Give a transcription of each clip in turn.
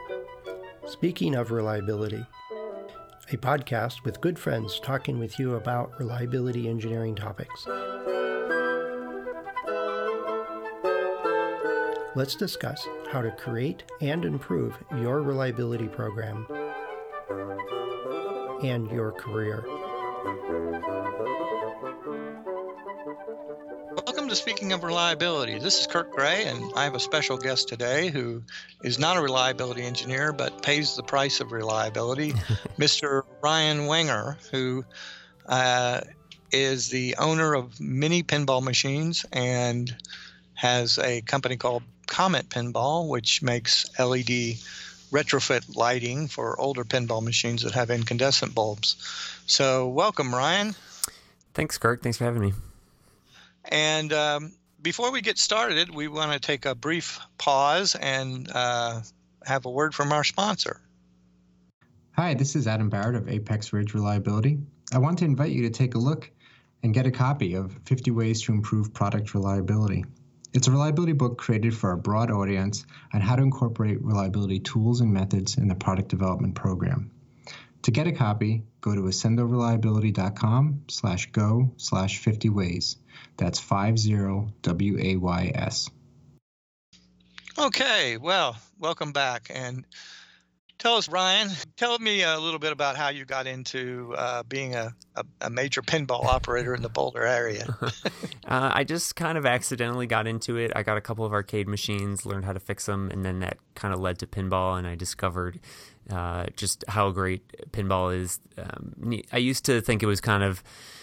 Speaking of reliability, a podcast with good friends talking with you about reliability engineering topics. Let's discuss how to create and improve your reliability program and your career. Welcome to Speaking of Reliability. This is Kirk Gray, and I have a special guest today who is not a reliability engineer but pays the price of reliability, Mr. Ryan Wenger, who is the owner of Mini Pinball Machines and has a company called Comet Pinball, which makes LED retrofit lighting for older pinball machines that have incandescent bulbs. So welcome, Ryan. Thanks, Kirk. Thanks for having me. And before we get started, we want to take a brief pause and have a word from our sponsor. Hi, this is Adam Barrett of Apex Ridge Reliability. I want to invite you to take a look and get a copy of 50 Ways to Improve Product Reliability. It's a reliability book created for a broad audience on how to incorporate reliability tools and methods in the product development program. To get a copy, go to accendoreliability.com/go/50ways. That's 50WAYS. Okay, well, welcome back. And tell us, Ryan, tell me a little bit about how you got into being a major pinball operator in the Boulder area. I just kind of accidentally got into it. I got a couple of arcade machines, learned how to fix them, and then that kind of led to pinball, and I discovered just how great pinball is. I used to think it was kind of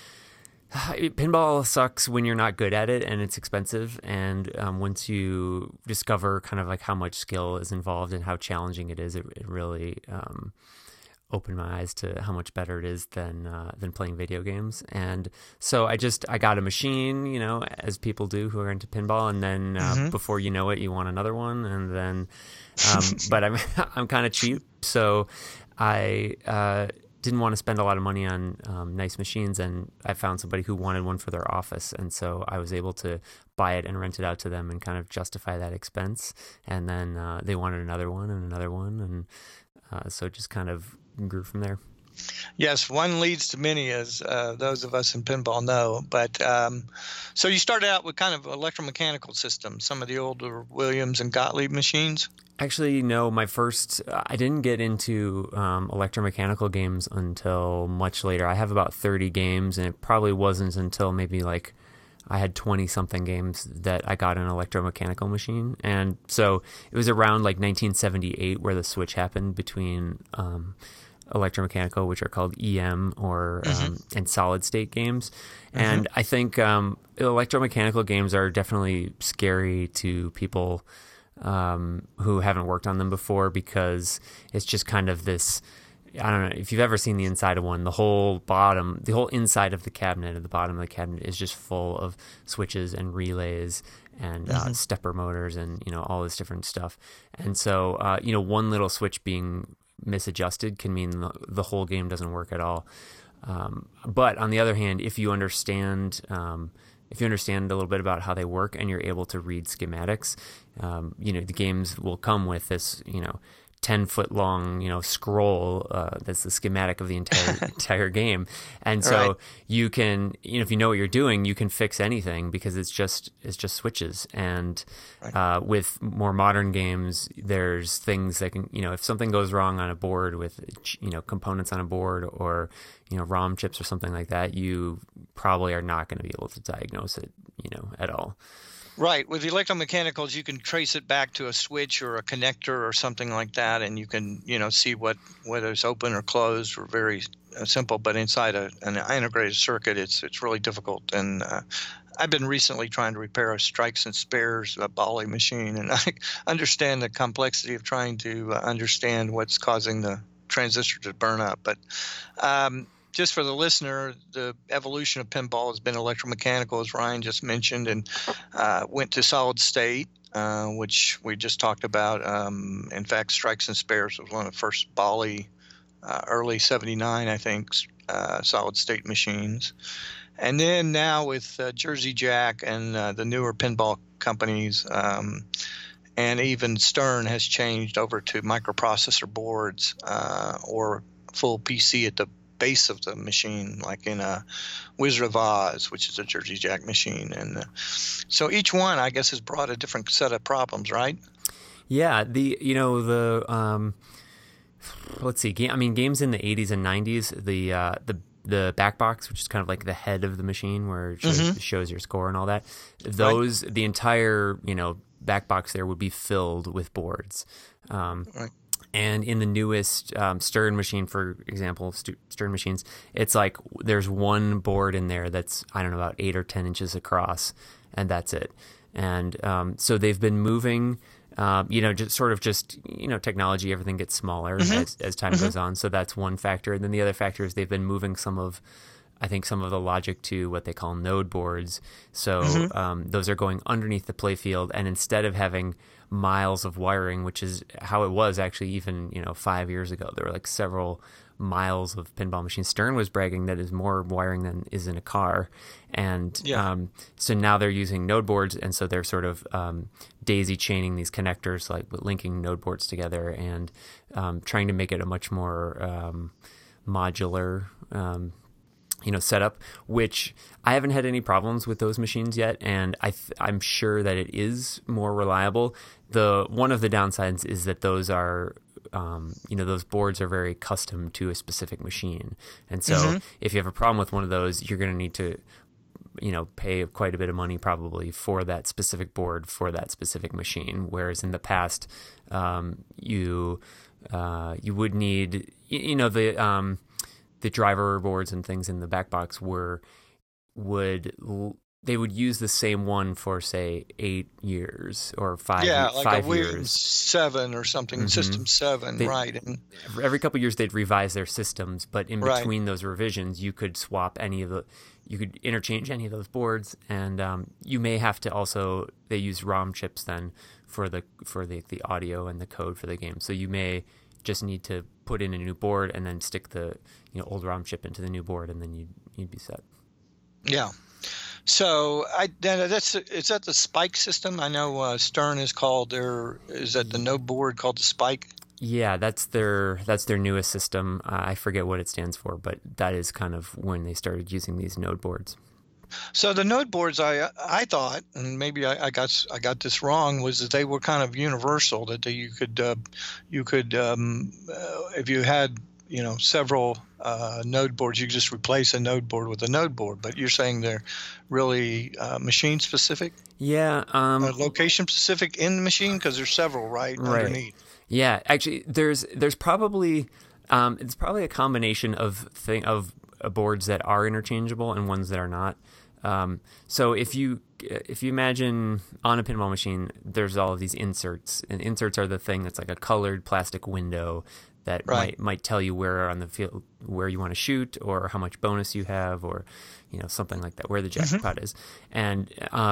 pinball sucks when you're not good at it and it's expensive. And once you discover kind of like how much skill is involved and how challenging it is, it really opened my eyes to how much better it is than playing video games. And so I got a machine, you know, as people do who are into pinball, and then before you know it, you want another one, and then but I'm kind of cheap, so I didn't want to spend a lot of money on nice machines, and I found somebody who wanted one for their office, and so I was able to buy it and rent it out to them and kind of justify that expense. And then they wanted another one, and so it just kind of grew from there. Yes, one leads to many, as those of us in pinball know. But so you started out with kind of electromechanical systems, some of the older Williams and Gottlieb machines? Actually, no. I didn't get into electromechanical games until much later. I have about 30 games, and it probably wasn't until maybe like I had 20-something games that I got an electromechanical machine. And so it was around like 1978 where the switch happened between electromechanical, which are called EM or and solid state games. And I think electromechanical games are definitely scary to people who haven't worked on them before, because it's just kind of this, I don't know if you've ever seen the inside of one, the whole inside of the cabinet, at the bottom of the cabinet is just full of switches and relays and stepper motors and, you know, all this different stuff. And so, one little switch being misadjusted can mean the whole game doesn't work at all. But on the other hand, if you understand a little bit about how they work and you're able to read schematics, the games will come with this, 10-foot long, scroll that's the schematic of the entire game. And so you can, if you know what you're doing, you can fix anything because it's just switches. And with more modern games, there's things that can, if something goes wrong on a board with, components on a board or, ROM chips or something like that, you probably are not going to be able to diagnose it, at all. Right. With the electromechanicals, you can trace it back to a switch or a connector or something like that, and you can, see whether it's open or closed, or very simple. But inside an integrated circuit, it's really difficult. And I've been recently trying to repair a Strikes and Spares Bali machine, and I understand the complexity of trying to understand what's causing the transistor to burn up. But just for the listener, the evolution of pinball has been electromechanical, as Ryan just mentioned, and went to solid state, which we just talked about. In fact, Strikes and Spares was one of the first Bali, early 79, I think, solid state machines. And then now with Jersey Jack and the newer pinball companies, and even Stern has changed over to microprocessor boards or full PC at the base of the machine, like in a Wizard of Oz, which is a Jersey Jack machine. And so each one, I guess, has brought a different set of problems, right? Yeah, let's see. Games in the 80s and 90s, the back box, which is kind of like the head of the machine where it shows your score and all that. Those, right. The entire, back box there would be filled with boards. Right. And in the newest Stern machine, for example, Stern machines, it's like there's one board in there that's, I don't know, about 8 or 10 inches across, and that's it. And so they've been moving, technology, everything gets smaller as time goes on. So that's one factor. And then the other factor is they've been moving some of the logic to what they call node boards. So those are going underneath the playfield, and instead of having miles of wiring, which is how it was actually even 5 years ago, there were like several miles of pinball machines. Stern was bragging that is more wiring than is in a car, and so now they're using node boards, and so they're sort of daisy chaining these connectors, like linking node boards together, and trying to make it a much more modular setup, which I haven't had any problems with those machines yet, and I'm sure that it is more reliable. One of the downsides is that those are those boards are very custom to a specific machine, and so if you have a problem with one of those, you're going to need to pay quite a bit of money probably for that specific board for that specific machine, whereas in the past you would need the driver boards and things in the back box would use the same one for, say, 8 years or 5 years. Yeah, like a Williams 7 or something, System 7, right. And every couple of years they'd revise their systems, but in between those revisions, you could you could interchange any of those boards, and you may have to also, they use ROM chips then for the audio and the code for the game. So you may just need to put in a new board and then stick the old ROM chip into the new board, and then you'd be set. Yeah. So is that the Spike system? I know Stern is that the node board called the Spike? Yeah, that's their newest system. I forget what it stands for, but that is kind of when they started using these node boards. So the node boards, I thought, and maybe I got this wrong, was that they were kind of universal. That you could if you had several node boards, you could just replace a node board with a node board. But you're saying they're really machine specific? Yeah. Location specific in the machine, because there's several right underneath. Yeah, actually, there's probably it's probably a combination of boards that are interchangeable and ones that are not. So if you imagine on a pinball machine, there's all of these inserts, and inserts are the thing that's like a colored plastic window that might tell you where on the field where you want to shoot, or how much bonus you have, or something like that, where the jackpot is. And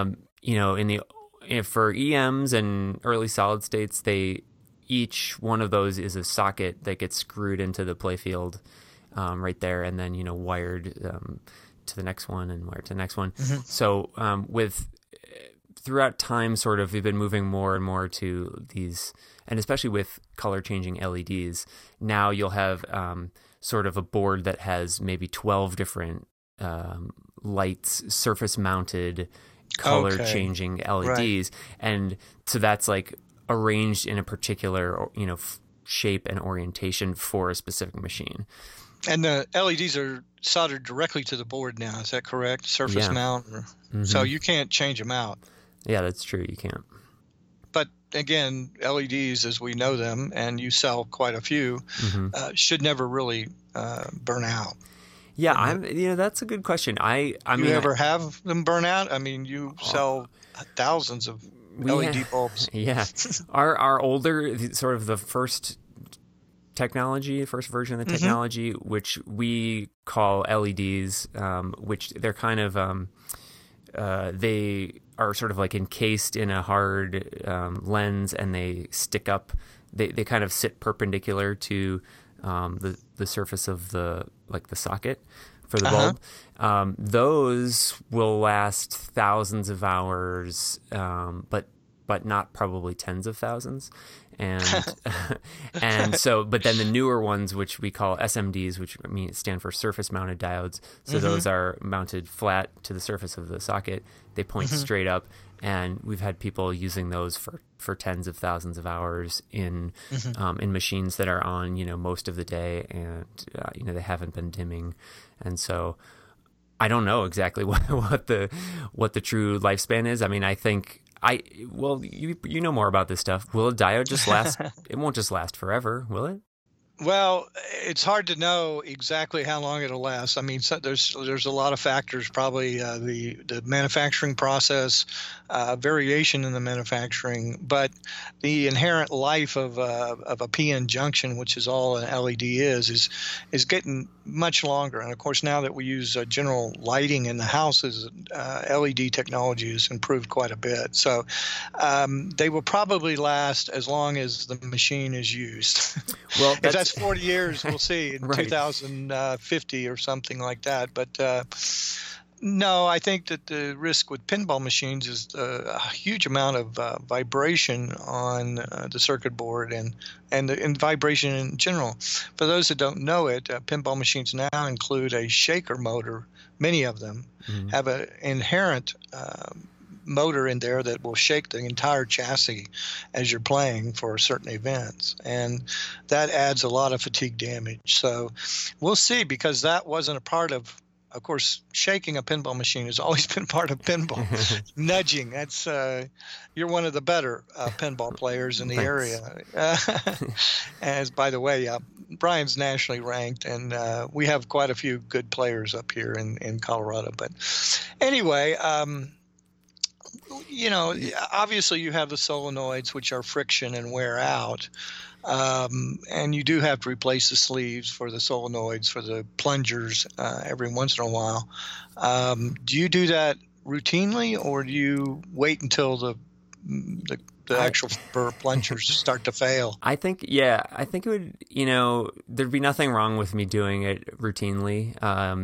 for EMs and early solid states, each one of those is a socket that gets screwed into the playfield right there, and then wired to the next one and wired to the next one. So throughout time, sort of, we've been moving more and more to these, and especially with color changing LEDs, now you'll have sort of a board that has maybe 12 different lights, surface mounted color changing LEDs, and so that's like arranged in a particular shape and orientation for a specific machine. And the LEDs are soldered directly to the board now. Is that correct? Surface mount? So you can't change them out. Yeah, that's true. You can't. But again, LEDs, as we know them, and you sell quite a few, should never really burn out. Yeah, that's a good question. I mean, you ever have them burn out? I mean, you sell thousands of LED bulbs. Yeah, our older, sort of the first version of the technology, which we call LEDs, which they're kind of they are sort of like encased in a hard lens, and they stick up. They kind of sit perpendicular to the surface of the socket for the bulb. Those will last thousands of hours, but but not probably tens of thousands. And and so, but then the newer ones, which we call SMDs, which stand for surface mounted diodes. So those are mounted flat to the surface of the socket. They point straight up, and we've had people using those for tens of thousands of hours in machines that are on, most of the day, and they haven't been dimming. And so I don't know exactly what the true lifespan is. I mean, I think you know more about this stuff. Will a diode just last? It won't just last forever, will it? Well, it's hard to know exactly how long it'll last. I mean, there's a lot of factors, probably the manufacturing process, variation in the manufacturing, but the inherent life of a PN junction, which is all an LED is getting much longer. And of course, now that we use general lighting in the houses, LED technology has improved quite a bit. So they will probably last as long as the machine is used. Well, if that's 40 years, we'll see in 2050 or something like that. But no, I think that the risk with pinball machines is a huge amount of vibration on the circuit board and vibration in general. For those that don't know it, pinball machines now include a shaker motor. Many of them have an inherent motor in there that will shake the entire chassis as you're playing for certain events, and that adds a lot of fatigue damage. So we'll see, because that wasn't a part of course, shaking a pinball machine has always been part of pinball. Nudging, that's you're one of the better pinball players in the area. As by the way, Brian's nationally ranked, and we have quite a few good players up here in Colorado. But anyway, obviously you have the solenoids, which are friction and wear out. And you do have to replace the sleeves for the solenoids, for the plungers every once in a while. Do you do that routinely, or do you wait until the actual plungers start to fail? I think it would, there'd be nothing wrong with me doing it routinely.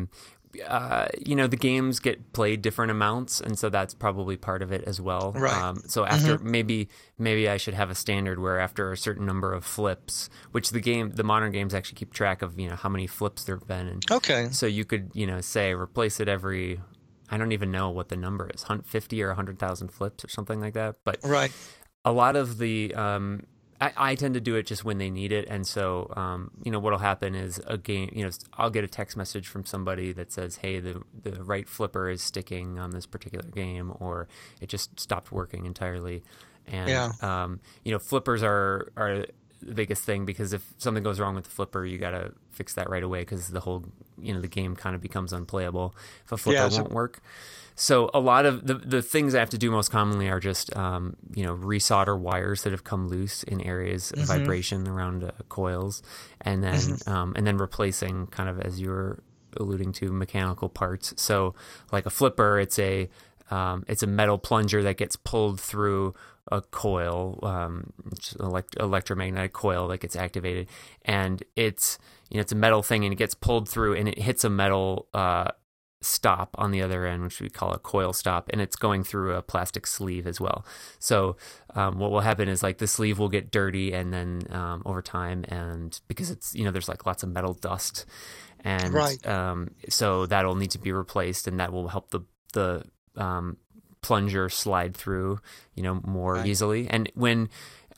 The games get played different amounts, and so that's probably part of it as well. Right. So after maybe I should have a standard where after a certain number of flips, which the modern games actually keep track of, how many flips there've been. And okay. So you could, say replace it every, I don't even know what the number is, 50 or 100,000 flips or something like that. But right. A lot of the I tend to do it just when they need it, and so what'll happen is a game. I'll get a text message from somebody that says, "Hey, the right flipper is sticking on this particular game," or it just stopped working entirely. And flippers are the biggest thing, because if something goes wrong with the flipper, you got to fix that right away, because the whole the game kind of becomes unplayable if a flipper won't work. So a lot of the things I have to do most commonly are just, resolder wires that have come loose in areas of vibration around coils, and then replacing, kind of as you were alluding to, mechanical parts. So like a flipper, it's a metal plunger that gets pulled through a coil, electromagnetic coil that gets activated, and it's a metal thing, and it gets pulled through, and it hits a metal stop on the other end, which we call a coil stop, and it's going through a plastic sleeve as well. So what will happen is, like, the sleeve will get dirty, and then over time, and because it's there's like lots of metal dust, and so that'll need to be replaced, and that will help the plunger slide through more easily. And when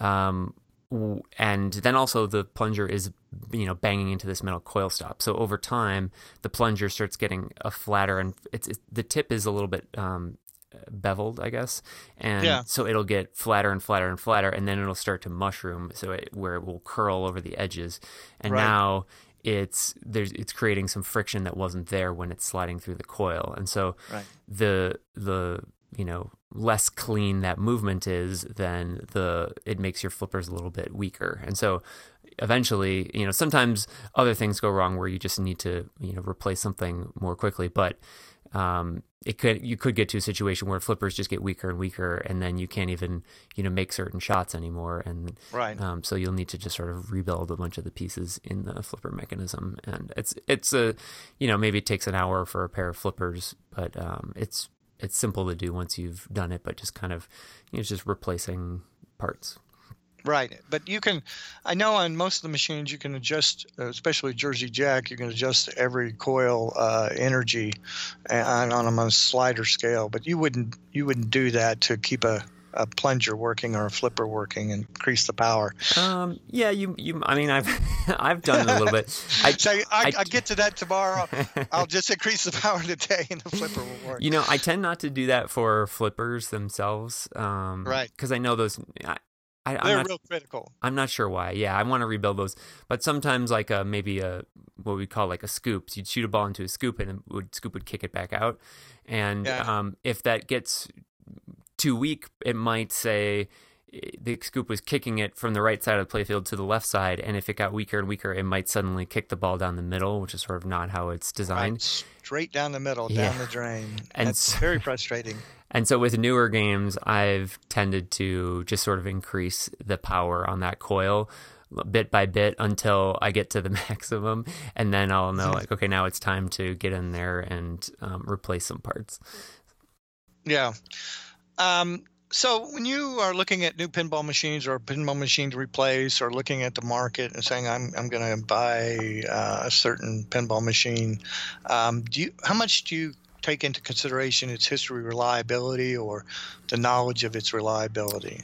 and then also the plunger is banging into this metal coil stop, so over time the plunger starts getting a flatter, and the tip is a little bit beveled, I guess, and so it'll get flatter and flatter and flatter, and then it'll start to mushroom, where it will curl over the edges, and now it's creating some friction that wasn't there when it's sliding through the coil, and so the less clean that movement is, then it makes your flippers a little bit weaker. And so eventually, sometimes other things go wrong where you just need to, replace something more quickly. But you could get to a situation where flippers just get weaker and weaker, and then you can't even, make certain shots anymore. And so you'll need to just sort of rebuild a bunch of the pieces in the flipper mechanism. And it's maybe it takes an hour for a pair of flippers, but it's it's simple to do once you've done it, but just kind of, it's just replacing parts. Right. But I know on most of the machines you can adjust, especially Jersey Jack, you can adjust every coil energy on a slider scale, but you wouldn't do that to keep a plunger working or a flipper working and increase the power. Yeah, I mean, I've done it a little bit. I get to that tomorrow. I'll just increase the power today and the flipper will work. I tend not to do that for flippers themselves. Right. Because I know those. They're real critical. I'm not sure why. Yeah, I want to rebuild those. But sometimes like maybe what we call like a scoop. So you'd shoot a ball into a scoop and scoop would kick it back out. And if that gets too weak, it might say the scoop was kicking it from the right side of the playfield to the left side. And if it got weaker and weaker, it might suddenly kick the ball down the middle, which is sort of not how it's designed. Right. Straight down the middle, down the drain. And that's very frustrating. And so with newer games, I've tended to just sort of increase the power on that coil bit by bit until I get to the maximum. And then I'll know, like, okay, now it's time to get in there and replace some parts. Yeah. So when you are looking at new pinball machines or a pinball machine to replace, or looking at the market and saying, I'm going to buy a certain pinball machine, how much do you take into consideration its history, reliability, or the knowledge of its reliability?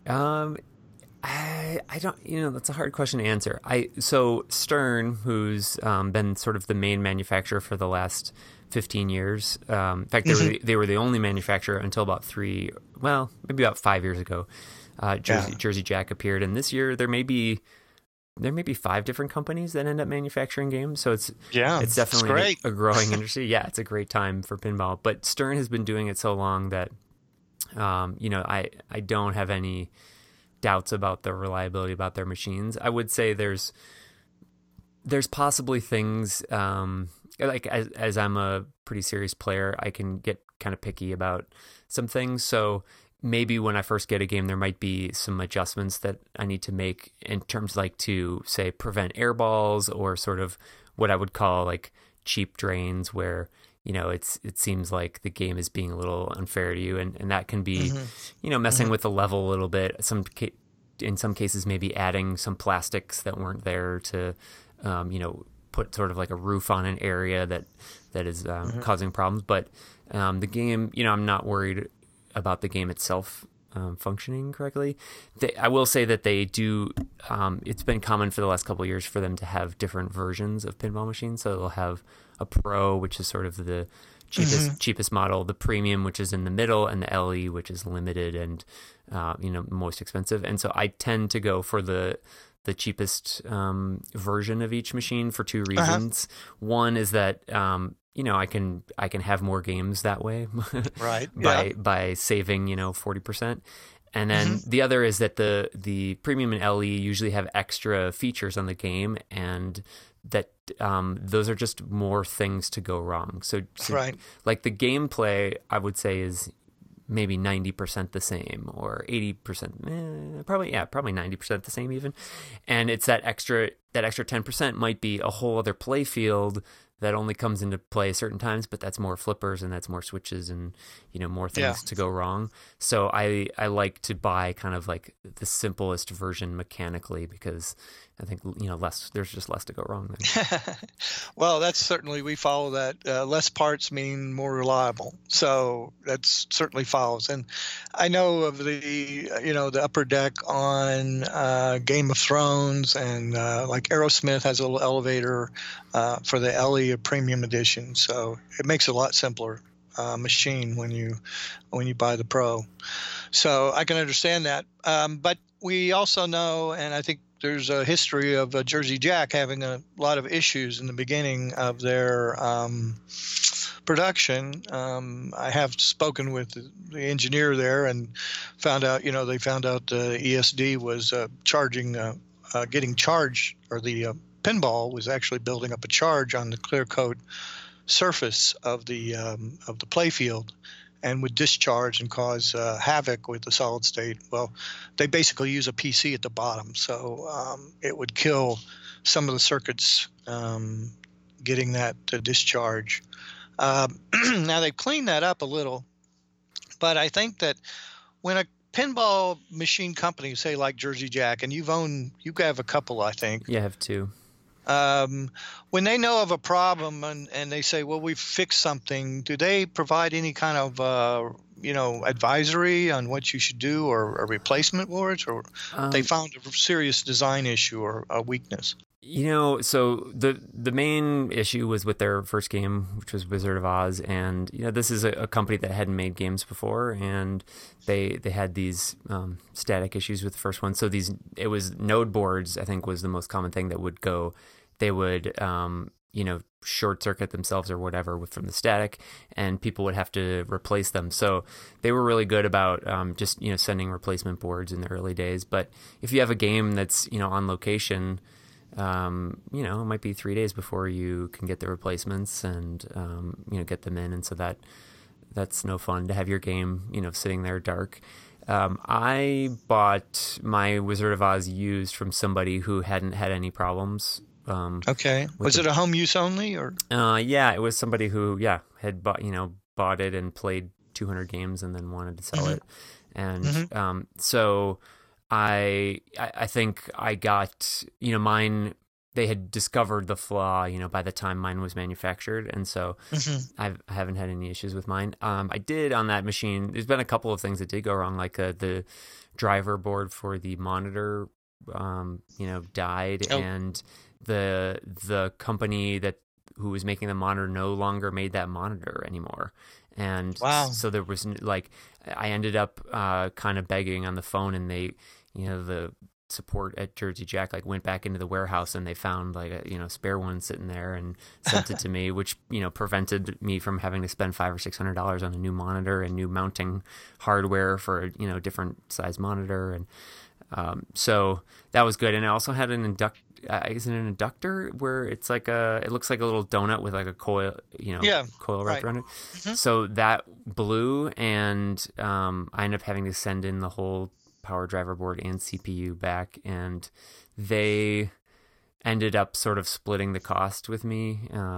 I don't, that's a hard question to answer. So Stern, who's been sort of the main manufacturer for the last 15 years. In fact, they were the only manufacturer until about maybe about 5 years ago. Jersey Jack appeared, and this year there may be 5 different companies that end up manufacturing games. So it's definitely a growing industry. Yeah, it's a great time for pinball. But Stern has been doing it so long that I don't have any doubts about the reliability about their machines. I would say there's possibly things like as I'm a pretty serious player, I can get kind of picky about some things. So maybe when I first get a game, there might be some adjustments that I need to make in terms like to say prevent air balls, or sort of what I would call like cheap drains where, it seems like the game is being a little unfair to you. And that can be, messing with the level a little bit. In some cases, maybe adding some plastics that weren't there to, put sort of like a roof on an area that is causing problems. But the game, I'm not worried about the game itself functioning correctly. I will say that they do. It's been common for the last couple of years for them to have different versions of pinball machines. So they'll have a Pro, which is sort of the cheapest model, the Premium, which is in the middle, and the LE, which is limited and most expensive. And so I tend to go for the cheapest version of each machine for 2 reasons. One is that I can have more games that way, right? by saving 40%. And then the other is that the Premium and LE usually have extra features on the game, and that those are just more things to go wrong. So right. Like the gameplay, I would say is maybe 90% the same, or 80%, probably 90% the same even. And it's that extra 10% might be a whole other play field that only comes into play certain times, but that's more flippers and that's more switches and more things to go wrong. So I like to buy kind of like the simplest version mechanically, because I think there's just less to go wrong then. Well, that's certainly, we follow that. Less parts mean more reliable, so that certainly follows. And I know of the upper deck on Game of Thrones, and like Aerosmith has a little elevator for the LE Premium Edition, so it makes it a lot simpler machine when you buy the Pro. So I can understand that, but we also know, and I think there's a history of Jersey Jack having a lot of issues in the beginning of their production. I have spoken with the engineer there and found out, they found out the ESD was getting charged, or the pinball was actually building up a charge on the clear coat surface of the playfield, and would discharge and cause havoc with the solid state. Well, they basically use a PC at the bottom, so it would kill some of the circuits getting that to discharge. Now they've cleaned that up a little But I think that when a pinball machine company, say like Jersey Jack, and you have a couple, I think. Yeah, I have two. When they know of a problem and they say, well, we've fixed something, do they provide any kind of, advisory on what you should do or a replacement for it? Or they found a serious design issue or a weakness? So the main issue was with their first game, which was Wizard of Oz, and this is a company that hadn't made games before, and they had these static issues with the first one. So it was node boards, I think, was the most common thing that would go. They would short circuit themselves or whatever from the static, and people would have to replace them. So they were really good about just sending replacement boards in the early days. But if you have a game that's on location, it might be 3 days before you can get the replacements and, get them in. And so that's no fun to have your game, sitting there dark. I bought my Wizard of Oz used from somebody who hadn't had any problems. Okay. Was it a home use only or? Yeah, it was somebody who, had bought it and played 200 games and then wanted to sell it. And, so I think I got, mine, they had discovered the flaw, by the time mine was manufactured. And so I haven't had any issues with mine. I did on that machine. There's been a couple of things that did go wrong, like the driver board for the monitor, died. Oh. And the company who was making the monitor no longer made that monitor anymore. And so there was I ended up kind of begging on the phone, and they, the support at Jersey Jack went back into the warehouse and they found a spare one sitting there and sent it to me, which prevented me from having to spend $500 or $600 on a new monitor and new mounting hardware for a different size monitor. And so that was good. And I also had an inductor where it's it looks like a little donut with a coil, coil wrapped around it. So that blew, and I ended up having to send in the whole power driver board and CPU back, and they ended up sort of splitting the cost with me,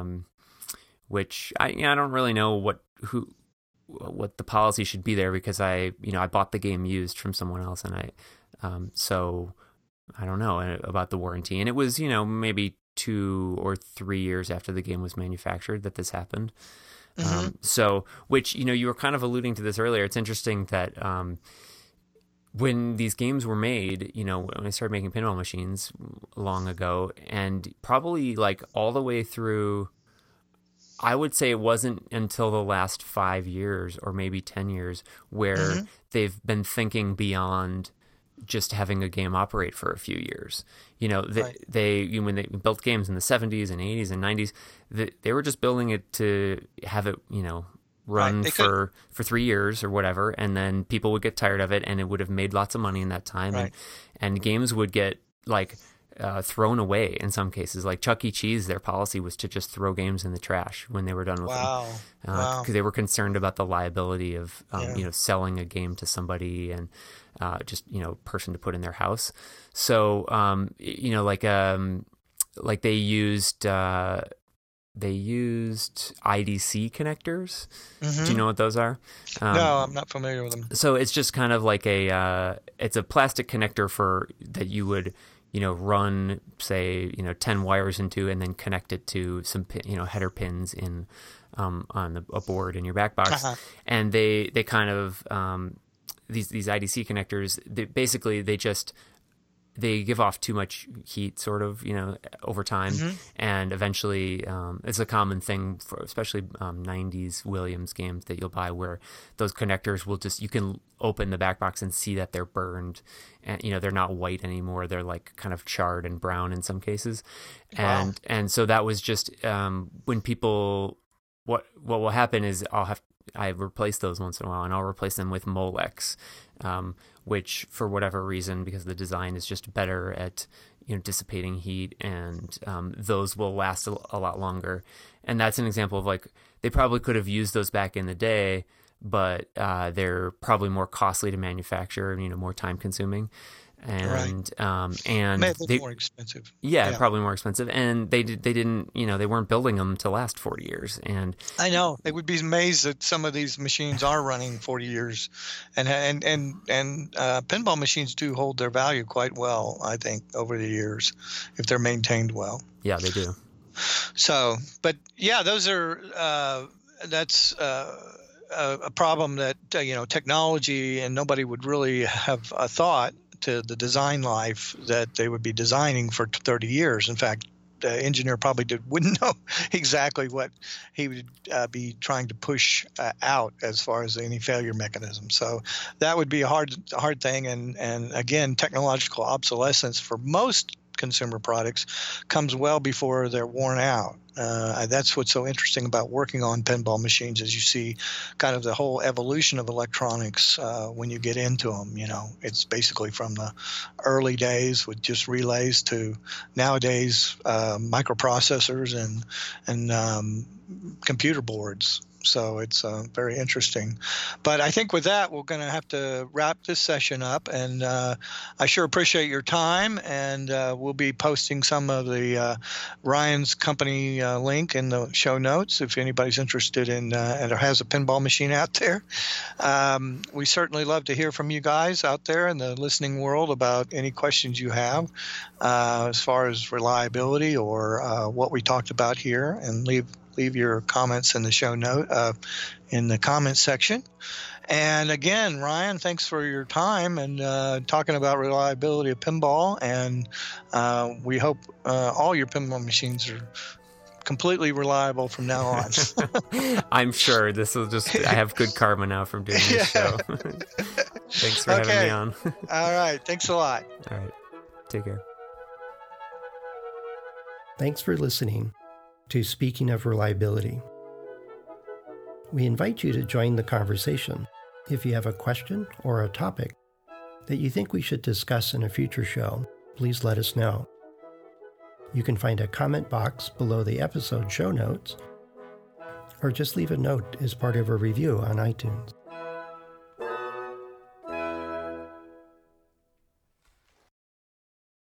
which I don't really know what the policy should be there, because I bought the game used from someone else, and so I don't know about the warranty. And it was, maybe 2 or 3 years after the game was manufactured that this happened. So, which, you were kind of alluding to this earlier. It's interesting that when these games were made, when I started making pinball machines long ago, and probably all the way through, I would say it wasn't until the last 5 years or maybe 10 years where they've been thinking beyond just having a game operate for a few years. They when they built games in the 70s and 80s and 90s, they were just building it to have it, run for 3 years or whatever, and then people would get tired of it, and it would have made lots of money in that time, and games would get thrown away in some cases. Like Chuck E. Cheese, their policy was to just throw games in the trash when they were done with them. Because they were concerned about the liability of selling a game to somebody and just person to put in their house. So they used IDC connectors. Do you know what those are? No, I'm not familiar with them. So it's just kind of like it's a plastic connector that you would run, say, 10 wires into, and then connect it to some, header pins in on a board in your back box. And they kind of, these IDC connectors, they give off too much heat, sort of, over time. And eventually, it's a common thing for especially 90s Williams games that you'll buy, where those connectors will you can open the back box and see that they're burned, and they're not white anymore. They're kind of charred and brown in some cases. And so that was just when people, what will happen is I replace those once in a while, and I'll replace them with Molex, which for whatever reason, because the design is just better at dissipating heat, and those will last a lot longer. And that's an example of they probably could have used those back in the day, but they're probably more costly to manufacture, more time consuming. And and maybe more expensive. Yeah, probably more expensive. And they didn't, they weren't building them to last 40 years. And I know they would be amazed that some of these machines are running 40 years, and pinball machines do hold their value quite well, I think, over the years, if they're maintained well. Yeah, they do. So, but yeah, those are that's a problem that technology, and nobody would really have a thought to the design life that they would be designing for 30 years. In fact, the engineer probably wouldn't know exactly what he would be trying to push out as far as any failure mechanism. So that would be a hard thing. And again, technological obsolescence for most consumer products comes well before they're worn out. That's what's so interesting about working on pinball machines, is you see kind of the whole evolution of electronics when you get into them. It's basically from the early days with just relays to nowadays microprocessors and computer boards. So it's very interesting. But I think with that, we're going to have to wrap this session up. And I sure appreciate your time. And we'll be posting some of the Ryan's company link in the show notes if anybody's interested in and has a pinball machine out there. We certainly love to hear from you guys out there in the listening world about any questions you have as far as reliability or what we talked about here, and leave your comments in the show note in the comments section. And again, Ryan, thanks for your time and talking about reliability of pinball. And we hope all your pinball machines are completely reliable from now on. I'm sure this will I have good karma now from doing this show. Thanks for having me on. All right. Thanks a lot. All right. Take care. Thanks for listening to Speaking of Reliability. We invite you to join the conversation. If you have a question or a topic that you think we should discuss in a future show, please let us know. You can find a comment box below the episode show notes, or just leave a note as part of a review on iTunes.